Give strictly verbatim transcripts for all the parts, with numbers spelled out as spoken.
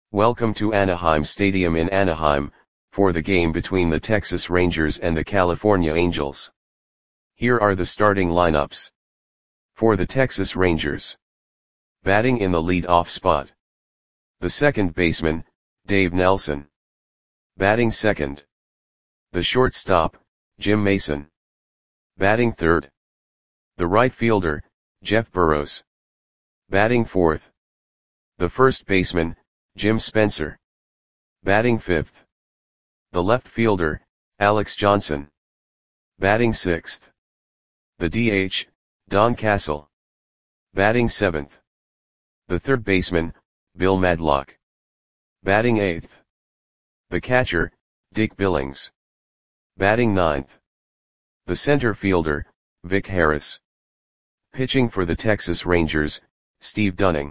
Welcome to Anaheim Stadium in Anaheim, for the game between the Texas Rangers and the California Angels. Here are the starting lineups. For the Texas Rangers. Batting in the lead-off spot. The second baseman, Dave Nelson. Batting second. The shortstop, Jim Mason. Batting third. The right fielder, Jeff Burroughs. Batting fourth. The first baseman, Jim Spencer. Batting fifth. The left fielder, Alex Johnson. Batting sixth. The D H, Don Castle. Batting seventh. The third baseman, Bill Madlock. Batting eighth. The catcher, Dick Billings. Batting ninth. The center fielder, Vic Harris. Pitching for the Texas Rangers, Steve Dunning.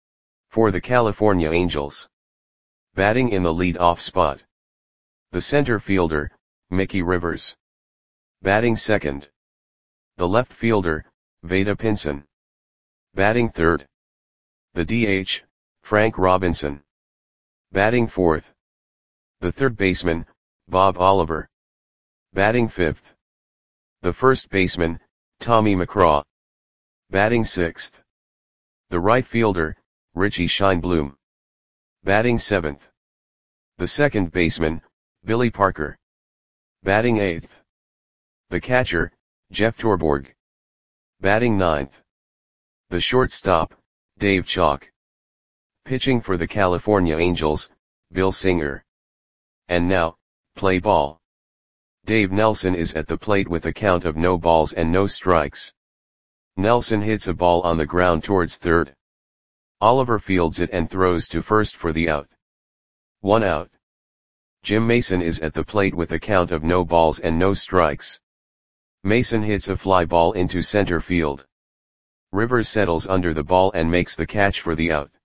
For the California Angels. Batting in the lead-off spot. The center fielder, Mickey Rivers. Batting second. The left fielder, Vada Pinson. Batting third. The D H, Frank Robinson. Batting fourth. The third baseman, Bob Oliver. Batting fifth. The first baseman, Tommy McCraw. Batting sixth. The right fielder, Richie Scheinblum. Batting seventh. The second baseman, Billy Parker. Batting eighth. The catcher, Jeff Torborg. Batting ninth. The shortstop, Dave Chalk. Pitching for the California Angels, Bill Singer. And now, play ball. Dave Nelson is at the plate with a count of no balls and no strikes. Nelson hits a ball on the ground towards third. Oliver fields it and throws to first for the out. One out. Jim Mason is at the plate with a count of no balls and no strikes. Mason hits a fly ball into center field. Rivers settles under the ball and makes the catch for the out.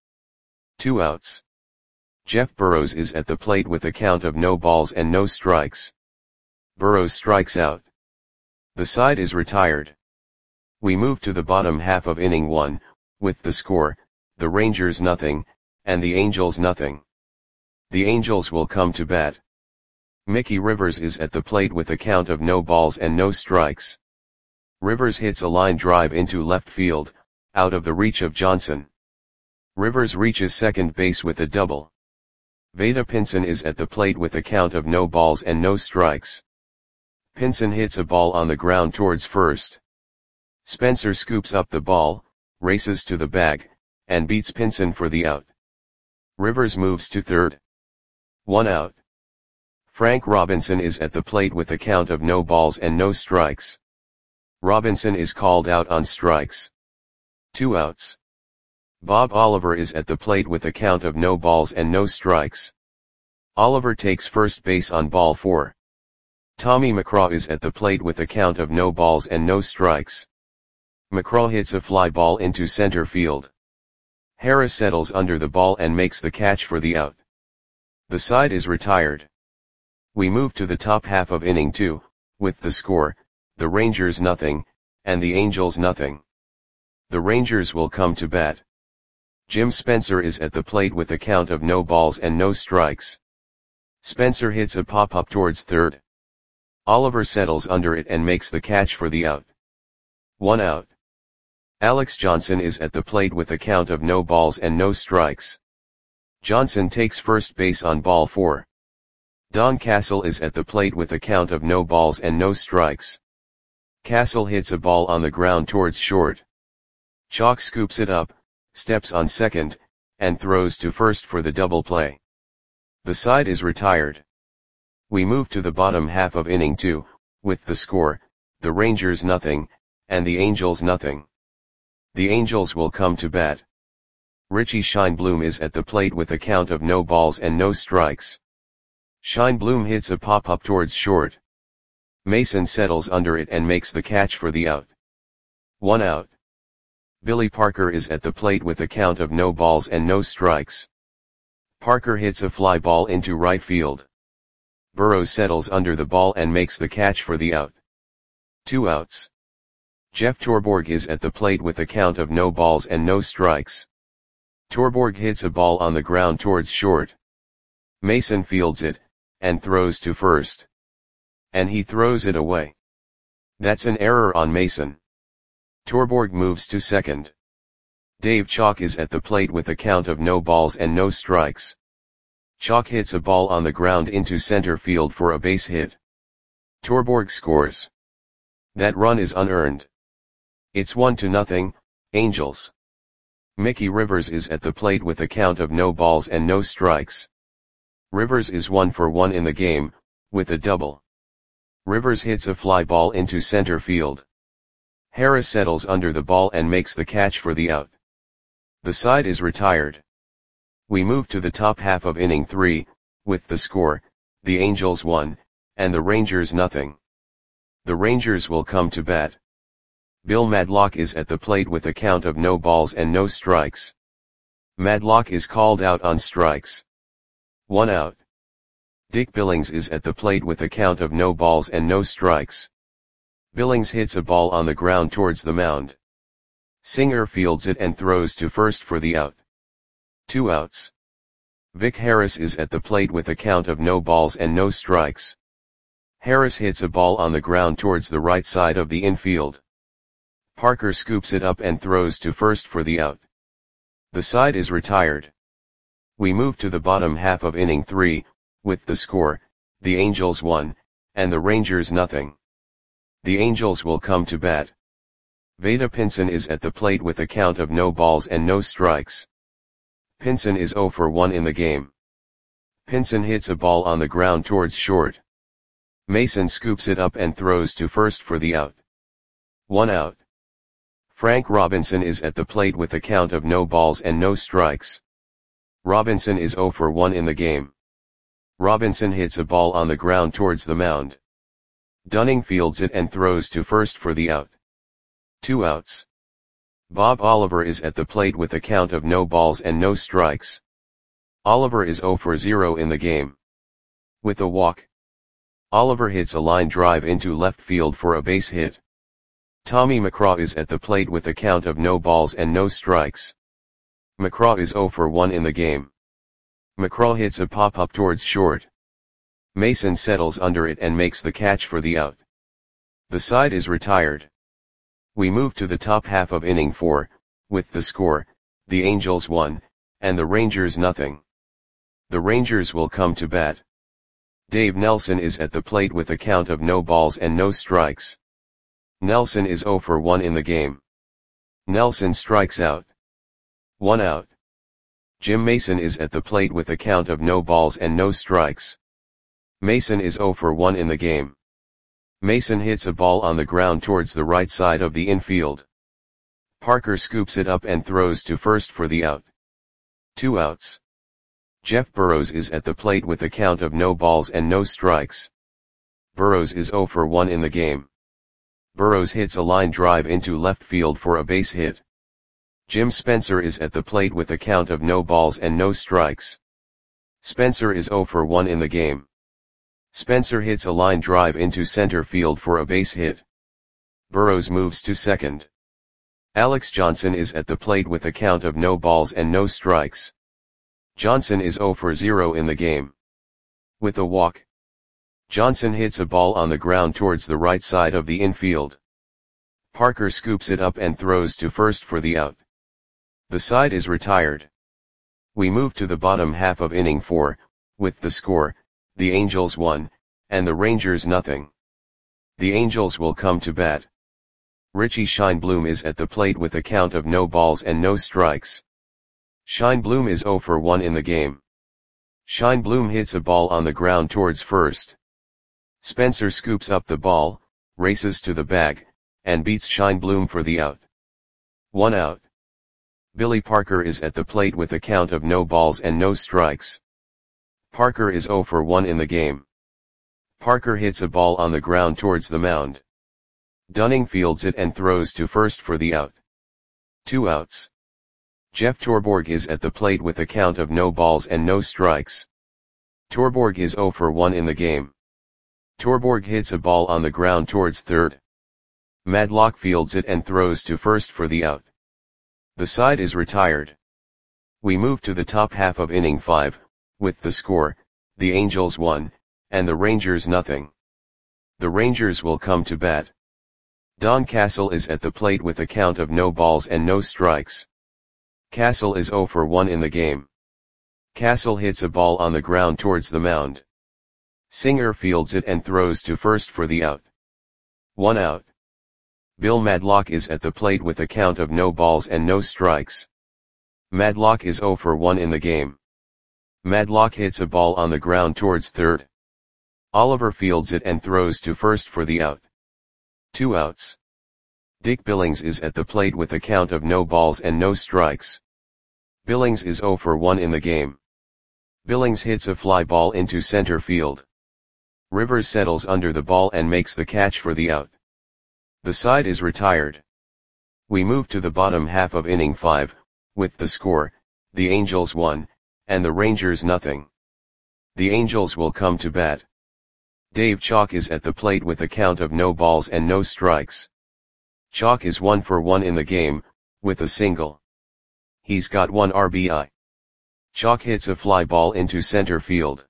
Two outs. Jeff Burroughs is at the plate with a count of no balls and no strikes. Burroughs strikes out. The side is retired. We move to the bottom half of inning one, with the score, the Rangers nothing, and the Angels nothing. The Angels will come to bat. Mickey Rivers is at the plate with a count of no balls and no strikes. Rivers hits a line drive into left field, out of the reach of Johnson. Rivers reaches second base with a double. Vada Pinson is at the plate with a count of no balls and no strikes. Pinson hits a ball on the ground towards first. Spencer scoops up the ball, races to the bag, and beats Pinson for the out. Rivers moves to third. One out. Frank Robinson is at the plate with a count of no balls and no strikes. Robinson is called out on strikes. Two outs. Bob Oliver is at the plate with a count of no balls and no strikes. Oliver takes first base on ball four. Tommy McCraw is at the plate with a count of no balls and no strikes. McCraw hits a fly ball into center field. Harris settles under the ball and makes the catch for the out. The side is retired. We move to the top half of inning two, with the score, the Rangers nothing, and the Angels nothing. The Rangers will come to bat. Jim Spencer is at the plate with a count of no balls and no strikes. Spencer hits a pop-up towards third. Oliver settles under it and makes the catch for the out. One out. Alex Johnson is at the plate with a count of no balls and no strikes. Johnson takes first base on ball four. Don Castle is at the plate with a count of no balls and no strikes. Castle hits a ball on the ground towards short. Chalk scoops it up, steps on second, and throws to first for the double play. The side is retired. We move to the bottom half of inning two, with the score, the Rangers nothing, and the Angels nothing. The Angels will come to bat. Richie Scheinblum is at the plate with a count of no balls and no strikes. Scheinblum hits a pop-up towards short. Mason settles under it and makes the catch for the out. One out. Billy Parker is at the plate with a count of no balls and no strikes. Parker hits a fly ball into right field. Burroughs settles under the ball and makes the catch for the out. Two outs. Jeff Torborg is at the plate with a count of no balls and no strikes. Torborg hits a ball on the ground towards short. Mason fields it, and throws to first. And he throws it away. That's an error on Mason. Torborg moves to second. Dave Chalk is at the plate with a count of no balls and no strikes. Chalk hits a ball on the ground into center field for a base hit. Torborg scores. That run is unearned. It's one to nothing, Angels. Mickey Rivers is at the plate with a count of no balls and no strikes. Rivers is one for one in the game, with a double. Rivers hits a fly ball into center field. Harris settles under the ball and makes the catch for the out. The side is retired. We move to the top half of inning three, with the score, the Angels one, and the Rangers nothing. The Rangers will come to bat. Bill Madlock is at the plate with a count of no balls and no strikes. Madlock is called out on strikes. One out. Dick Billings is at the plate with a count of no balls and no strikes. Billings hits a ball on the ground towards the mound. Singer fields it and throws to first for the out. Two outs. Vic Harris is at the plate with a count of no balls and no strikes. Harris hits a ball on the ground towards the right side of the infield. Parker scoops it up and throws to first for the out. The side is retired. We move to the bottom half of inning three, with the score, the Angels one, and the Rangers nothing. The Angels will come to bat. Vada Pinson is at the plate with a count of no balls and no strikes. Pinson is zero for one in the game. Pinson hits a ball on the ground towards short. Mason scoops it up and throws to first for the out. One out. Frank Robinson is at the plate with a count of no balls and no strikes. Robinson is zero for one in the game. Robinson hits a ball on the ground towards the mound. Dunning fields it and throws to first for the out. Two outs. Bob Oliver is at the plate with a count of no balls and no strikes. Oliver is zero for zero in the game. With a walk. Oliver hits a line drive into left field for a base hit. Tommy McCraw is at the plate with a count of no balls and no strikes. McCraw is zero for one in the game. McCraw hits a pop-up towards short. Mason settles under it and makes the catch for the out. The side is retired. We move to the top half of inning four, with the score, the Angels one, and the Rangers nothing. The Rangers will come to bat. Dave Nelson is at the plate with a count of no balls and no strikes. Nelson is zero for one in the game. Nelson strikes out. One out. Jim Mason is at the plate with a count of no balls and no strikes. Mason is zero for one in the game. Mason hits a ball on the ground towards the right side of the infield. Parker scoops it up and throws to first for the out. Two outs. Jeff Burrows is at the plate with a count of no balls and no strikes. Burrows is zero for one in the game. Burrows hits a line drive into left field for a base hit. Jim Spencer is at the plate with a count of no balls and no strikes. Spencer is zero for one in the game. Spencer hits a line drive into center field for a base hit. Burrows moves to second. Alex Johnson is at the plate with a count of no balls and no strikes. Johnson is zero for zero in the game. With a walk. Johnson hits a ball on the ground towards the right side of the infield. Parker scoops it up and throws to first for the out. The side is retired. We move to the bottom half of inning four, with the score, the Angels one, and the Rangers nothing. The Angels will come to bat. Richie Scheinblum is at the plate with a count of no balls and no strikes. Scheinblum is zero for one in the game. Scheinblum hits a ball on the ground towards first. Spencer scoops up the ball, races to the bag, and beats Scheinblum for the out. One out. Billy Parker is at the plate with a count of no balls and no strikes. Parker is zero for one in the game. Parker hits a ball on the ground towards the mound. Dunning fields it and throws to first for the out. Two outs. Jeff Torborg is at the plate with a count of no balls and no strikes. Torborg is zero for one in the game. Torborg hits a ball on the ground towards third. Madlock fields it and throws to first for the out. The side is retired. We move to the top half of inning five, with the score, the Angels one, and the Rangers nothing. The Rangers will come to bat. Don Castle is at the plate with a count of no balls and no strikes. Castle is oh for one in the game. Castle hits a ball on the ground towards the mound. Singer fields it and throws to first for the out. One out. Bill Madlock is at the plate with a count of no balls and no strikes. Madlock is oh for one in the game. Madlock hits a ball on the ground towards third. Oliver fields it and throws to first for the out. Two outs. Dick Billings is at the plate with a count of no balls and no strikes. Billings is oh for one in the game. Billings hits a fly ball into center field. Rivers settles under the ball and makes the catch for the out. The side is retired. We move to the bottom half of inning five, with the score, the Angels one, and the Rangers nothing. The Angels will come to bat. Dave Chalk is at the plate with a count of no balls and no strikes. Chalk is one for one in the game, with a single. He's got one R B I. Chalk hits a fly ball into center field.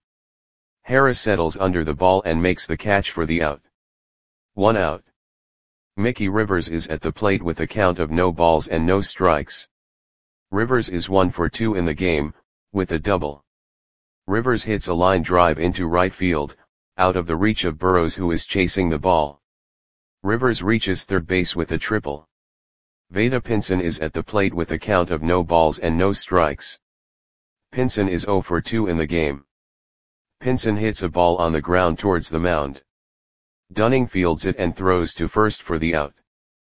Harris settles under the ball and makes the catch for the out. One out. Mickey Rivers is at the plate with a count of no balls and no strikes. Rivers is one for two in the game, with a double. Rivers hits a line drive into right field, out of the reach of Burrows who is chasing the ball. Rivers reaches third base with a triple. Vada Pinson is at the plate with a count of no balls and no strikes. Pinson is oh for two in the game. Pinson hits a ball on the ground towards the mound. Dunning fields it and throws to first for the out.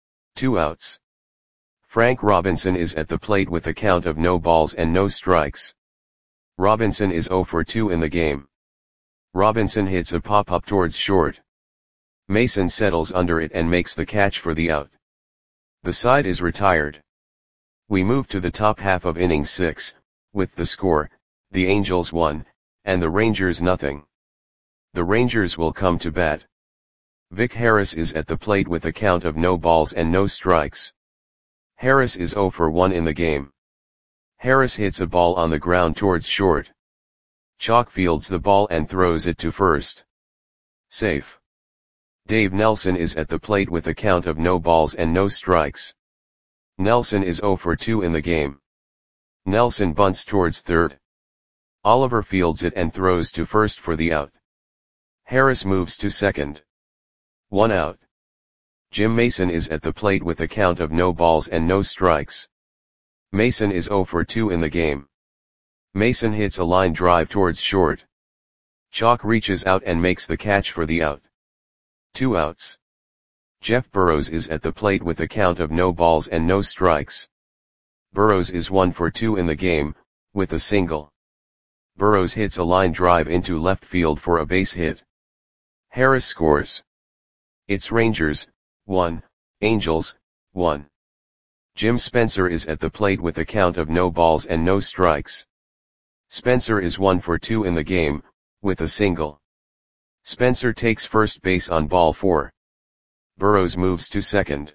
Two outs. Frank Robinson is at the plate with a count of no balls and no strikes. Robinson is oh for two in the game. Robinson hits a pop-up towards short. Mason settles under it and makes the catch for the out. The side is retired. We move to the top half of inning six, with the score, the Angels one, and the Rangers nothing. The Rangers will come to bat. Vic Harris is at the plate with a count of no balls and no strikes. Harris is oh for one in the game. Harris hits a ball on the ground towards short. Chalk fields the ball and throws it to first. Safe. Dave Nelson is at the plate with a count of no balls and no strikes. Nelson is oh for two in the game. Nelson bunts towards third. Oliver fields it and throws to first for the out. Harris moves to second. One out. Jim Mason is at the plate with a count of no balls and no strikes. Mason is oh for two in the game. Mason hits a line drive towards short. Chalk reaches out and makes the catch for the out. Two outs. Jeff Burrows is at the plate with a count of no balls and no strikes. Burrows is one for two in the game, with a single. Burrows hits a line drive into left field for a base hit. Harris scores. It's Rangers, one, Angels, one. Jim Spencer is at the plate with a count of no balls and no strikes. Spencer is one for two in the game, with a single. Spencer takes first base on ball four. Burrows moves to second.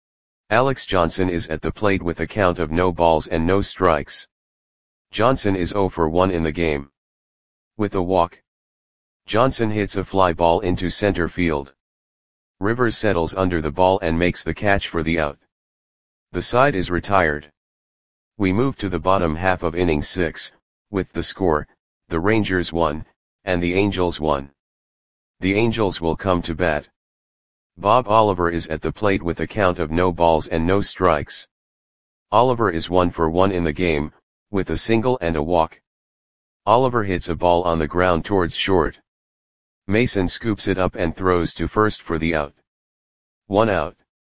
Alex Johnson is at the plate with a count of no balls and no strikes. Johnson is oh for one in the game. With a walk. Johnson hits a fly ball into center field. Rivers settles under the ball and makes the catch for the out. The side is retired. We move to the bottom half of inning six, with the score, the Rangers one, and the Angels one. The Angels will come to bat. Bob Oliver is at the plate with a count of no balls and no strikes. Oliver is one for one in the game, with a single and a walk. Oliver hits a ball on the ground towards short. Mason scoops it up and throws to first for the out. One out.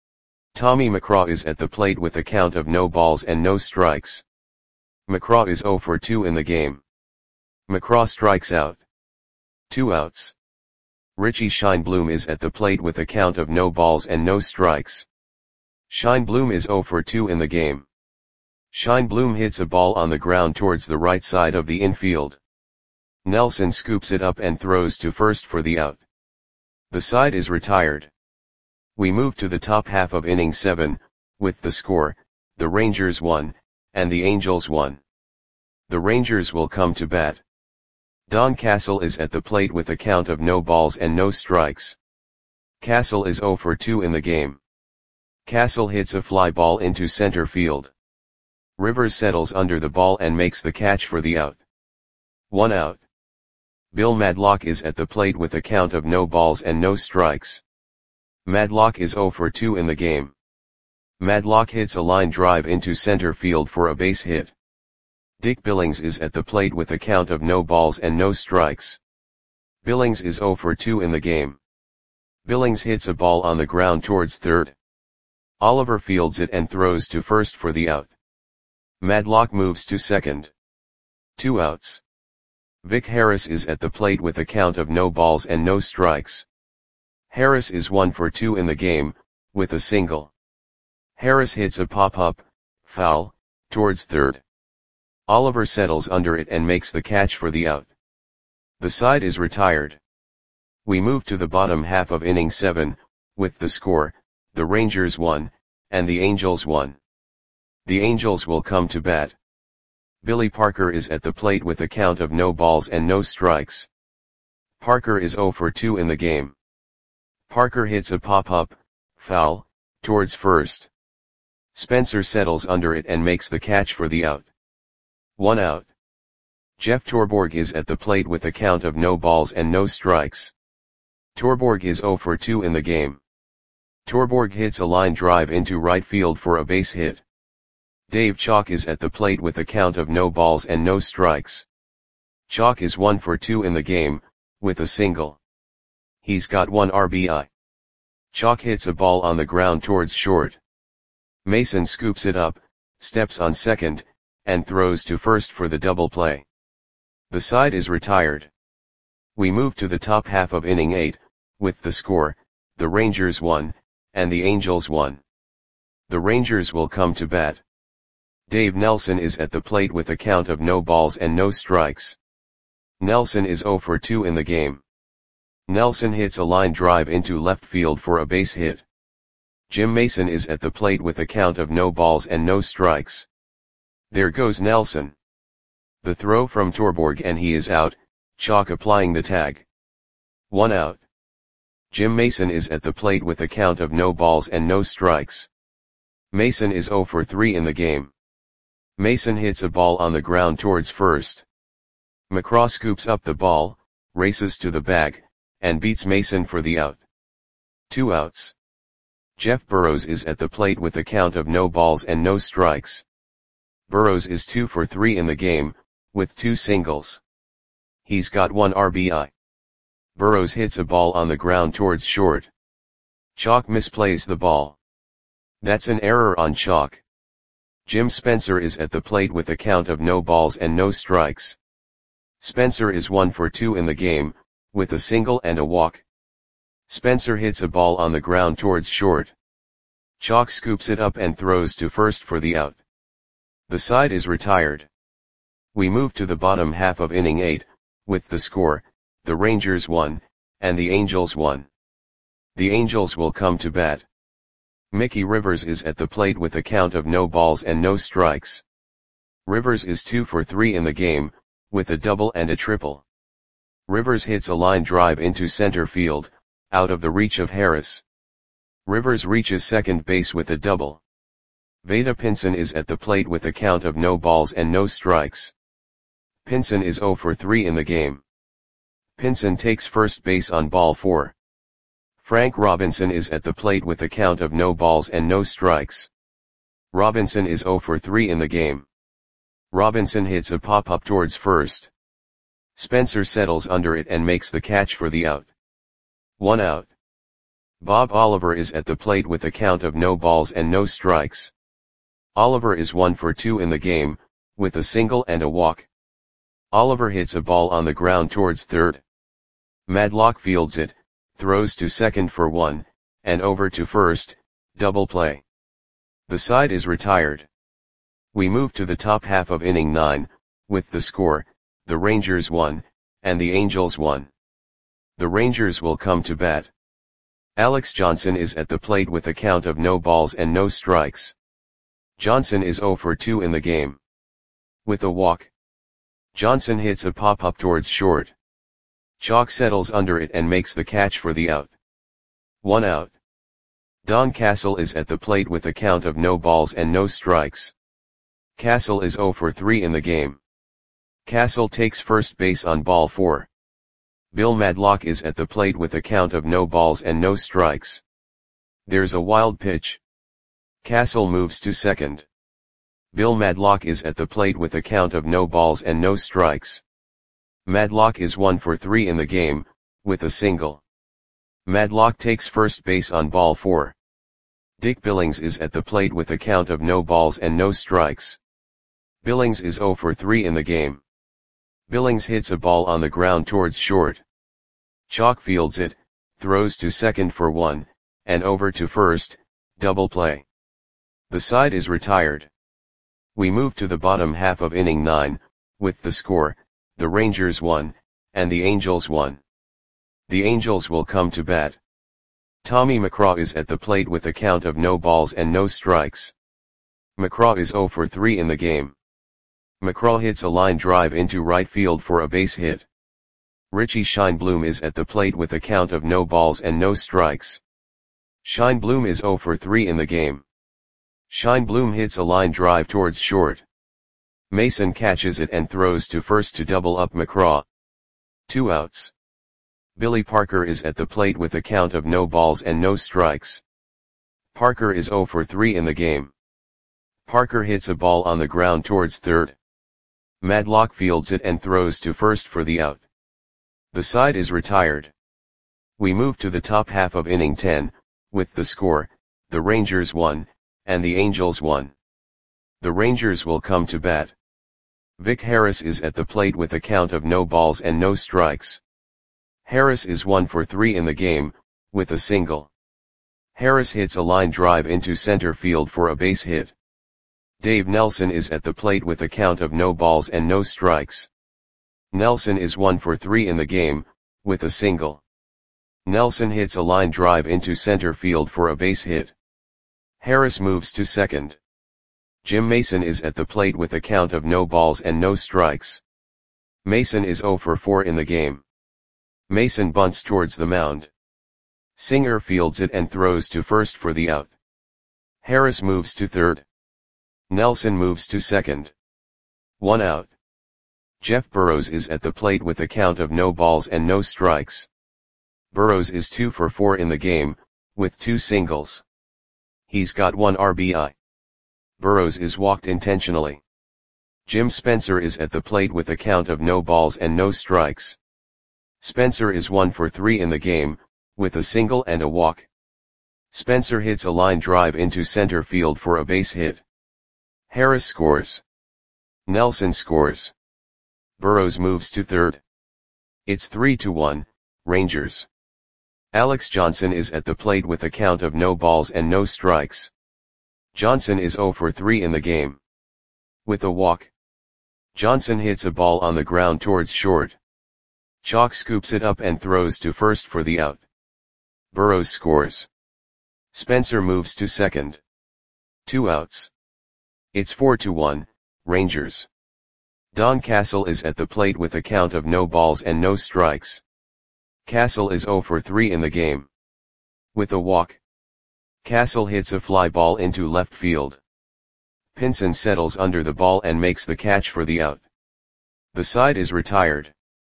Tommy McCraw is at the plate with a count of no balls and no strikes. McCraw is oh for two in the game. McCraw strikes out. Two outs. Richie Scheinblum is at the plate with a count of no balls and no strikes. Scheinblum is oh for two in the game. Scheinblum hits a ball on the ground towards the right side of the infield. Nelson scoops it up and throws to first for the out. The side is retired. We move to the top half of inning seven, with the score, the Rangers one, and the Angels one. The Rangers will come to bat. Don Castle is at the plate with a count of no balls and no strikes. Castle is oh for two in the game. Castle hits a fly ball into center field. Rivers settles under the ball and makes the catch for the out. One out. Bill Madlock is at the plate with a count of no balls and no strikes. Madlock is oh for two in the game. Madlock hits a line drive into center field for a base hit. Dick Billings is at the plate with a count of no balls and no strikes. Billings is oh for two in the game. Billings hits a ball on the ground towards third. Oliver fields it and throws to first for the out. Madlock moves to second. Two outs. Vic Harris is at the plate with a count of no balls and no strikes. Harris is one for two in the game, with a single. Harris hits a pop-up, foul, towards third. Oliver settles under it and makes the catch for the out. The side is retired. We move to the bottom half of inning seven, with the score, the Rangers won, and the Angels won. The Angels will come to bat. Billy Parker is at the plate with a count of no balls and no strikes. Parker is oh for two in the game. Parker hits a pop-up, foul, towards first. Spencer settles under it and makes the catch for the out. One out. Jeff Torborg is at the plate with a count of no balls and no strikes. Torborg is oh for two in the game. Torborg hits a line drive into right field for a base hit. Dave Chalk is at the plate with a count of no balls and no strikes. Chalk is one for two in the game, with a single. He's got one R B I. Chalk hits a ball on the ground towards short. Mason scoops it up, steps on second, and throws to first for the double play. The side is retired. We move to the top half of inning eight, with the score, the Rangers won, and the Angels won. The Rangers will come to bat. Dave Nelson is at the plate with a count of no balls and no strikes. Nelson is oh for two in the game. Nelson hits a line drive into left field for a base hit. Jim Mason is at the plate with a count of no balls and no strikes. There goes Nelson. The throw from Torborg and he is out, Chalk applying the tag. One out. Jim Mason is at the plate with a count of no balls and no strikes. Mason is oh for three in the game. Mason hits a ball on the ground towards first. McCraw scoops up the ball, races to the bag, and beats Mason for the out. Two outs. Jeff Burrows is at the plate with a count of no balls and no strikes. Burrows is two for three in the game, with two singles. He's got one R B I. Burrows hits a ball on the ground towards short. Chalk misplays the ball. That's an error on Chalk. Jim Spencer is at the plate with a count of no balls and no strikes. Spencer is one for two in the game, with a single and a walk. Spencer hits a ball on the ground towards short. Chalk scoops it up and throws to first for the out. The side is retired. We move to the bottom half of inning eight, with the score, the Rangers won, and the Angels won. The Angels will come to bat. Mickey Rivers is at the plate with a count of no balls and no strikes. Rivers is two for three in the game, with a double and a triple. Rivers hits a line drive into center field, out of the reach of Harris. Rivers reaches second base with a double. Vada Pinson is at the plate with a count of no balls and no strikes. Pinson is oh for three in the game. Pinson takes first base on ball four. Frank Robinson is at the plate with a count of no balls and no strikes. Robinson is oh for three in the game. Robinson hits a pop-up towards first. Spencer settles under it and makes the catch for the out. One out. Bob Oliver is at the plate with a count of no balls and no strikes. Oliver is one for two in the game, with a single and a walk. Oliver hits a ball on the ground towards third. Madlock fields it, throws to second for one, and over to first, double play. The side is retired. We move to the top half of inning nine, with the score, the Rangers won, and the Angels won. The Rangers will come to bat. Alex Johnson is at the plate with a count of no balls and no strikes. Johnson is oh for two in the game. With a walk. Johnson hits a pop-up towards short. Chalk settles under it and makes the catch for the out. One out. Don Castle is at the plate with a count of no balls and no strikes. Castle is zero for three in the game. Castle takes first base on ball four. Bill Madlock is at the plate with a count of no balls and no strikes. There's a wild pitch. Castle moves to second. Bill Madlock is at the plate with a count of no balls and no strikes. Madlock is one for three in the game, with a single. Madlock takes first base on ball four. Dick Billings is at the plate with a count of no balls and no strikes. Billings is zero for three in the game. Billings hits a ball on the ground towards short. Chalk fields it, throws to second for one, and over to first, double play. The side is retired. We move to the bottom half of inning nine, with the score, the Rangers won, and the Angels won. The Angels will come to bat. Tommy McCraw is at the plate with a count of no balls and no strikes. McCraw is zero for three in the game. McCraw hits a line drive into right field for a base hit. Richie Scheinblum is at the plate with a count of no balls and no strikes. Scheinblum is zero for three in the game. Scheinblum hits a line drive towards short. Mason catches it and throws to first to double up McCraw. Two outs. Billy Parker is at the plate with a count of no balls and no strikes. Parker is zero for three in the game. Parker hits a ball on the ground towards third. Madlock fields it and throws to first for the out. The side is retired. We move to the top half of inning ten, with the score, the Rangers won, and the Angels won. The Rangers will come to bat. Vic Harris is at the plate with a count of no balls and no strikes. Harris is one for three in the game, with a single. Harris hits a line drive into center field for a base hit. Dave Nelson is at the plate with a count of no balls and no strikes. Nelson is one for three in the game, with a single. Nelson hits a line drive into center field for a base hit. Harris moves to second. Jim Mason is at the plate with a count of no balls and no strikes. Mason is zero for four in the game. Mason bunts towards the mound. Singer fields it and throws to first for the out. Harris moves to third. Nelson moves to second. One out. Jeff Burrows is at the plate with a count of no balls and no strikes. Burrows is two for four in the game, with two singles. He's got one R B I. Burrows is walked intentionally. Jim Spencer is at the plate with a count of no balls and no strikes. Spencer is one for three in the game, with a single and a walk. Spencer hits a line drive into center field for a base hit. Harris scores. Nelson scores. Burrows moves to third. It's three to one, Rangers. Alex Johnson is at the plate with a count of no balls and no strikes. Johnson is zero for three in the game. With a walk. Johnson hits a ball on the ground towards short. Chalk scoops it up and throws to first for the out. Burrows scores. Spencer moves to second. Two outs. It's four to one, Rangers. Don Castle is at the plate with a count of no balls and no strikes. Castle is zero for three in the game. With a walk. Castle hits a fly ball into left field. Pinson settles under the ball and makes the catch for the out. The side is retired.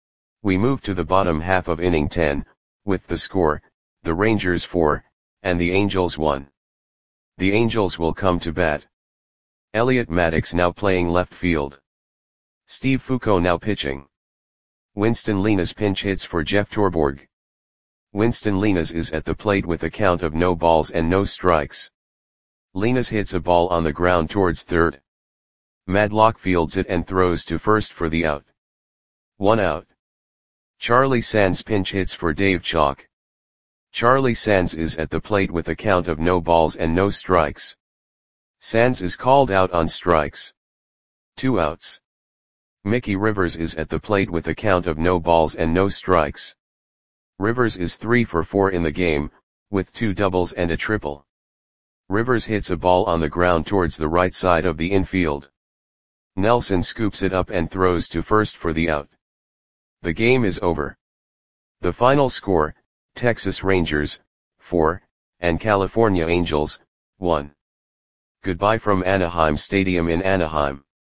We move to the bottom half of inning ten, with the score, the Rangers four, and the Angels one. The Angels will come to bat. Elliot Maddox now playing left field. Steve Foucault now pitching. Winston Linas pinch hits for Jeff Torborg. Winston Linas is at the plate with a count of no balls and no strikes. Linas hits a ball on the ground towards third. Madlock fields it and throws to first for the out. One out. Charlie Sands pinch hits for Dave Chalk. Charlie Sands is at the plate with a count of no balls and no strikes. Sands is called out on strikes. Two outs. Mickey Rivers is at the plate with a count of no balls and no strikes. Rivers is three for four in the game, with two doubles and a triple. Rivers hits a ball on the ground towards the right side of the infield. Nelson scoops it up and throws to first for the out. The game is over. The final score, Texas Rangers, four, and California Angels, one. Goodbye from Anaheim Stadium in Anaheim.